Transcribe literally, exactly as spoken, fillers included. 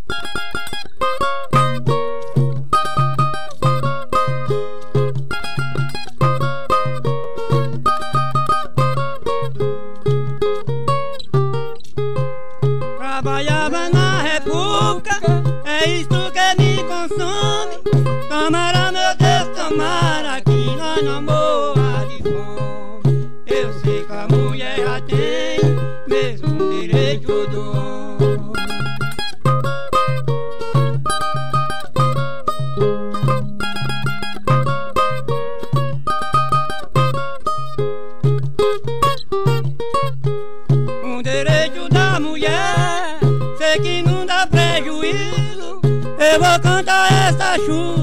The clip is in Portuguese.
Trabalhava na República, é isso que me consome. Tomara, meu Deus, tomara que nós não morra de fome. Eu sei que a mulher já tem mesmo direito do homem. O direito da mulher, sei que não dá prejuízo. Eu vou cantar essa chuva